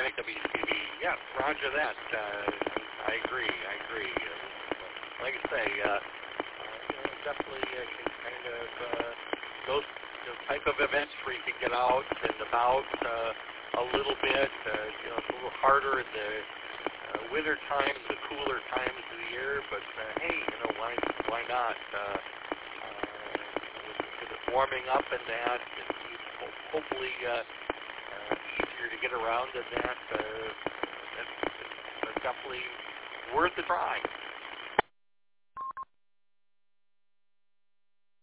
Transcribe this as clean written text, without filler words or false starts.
think it'll be yeah, roger that. I agree. Like I say, definitely can kind of those type of events where you can get out and about a little bit. It's a little harder in the winter times, the cooler times of the year. But hey, why not? With it warming up and that, and hopefully easier to get around in that. It's definitely worth a try.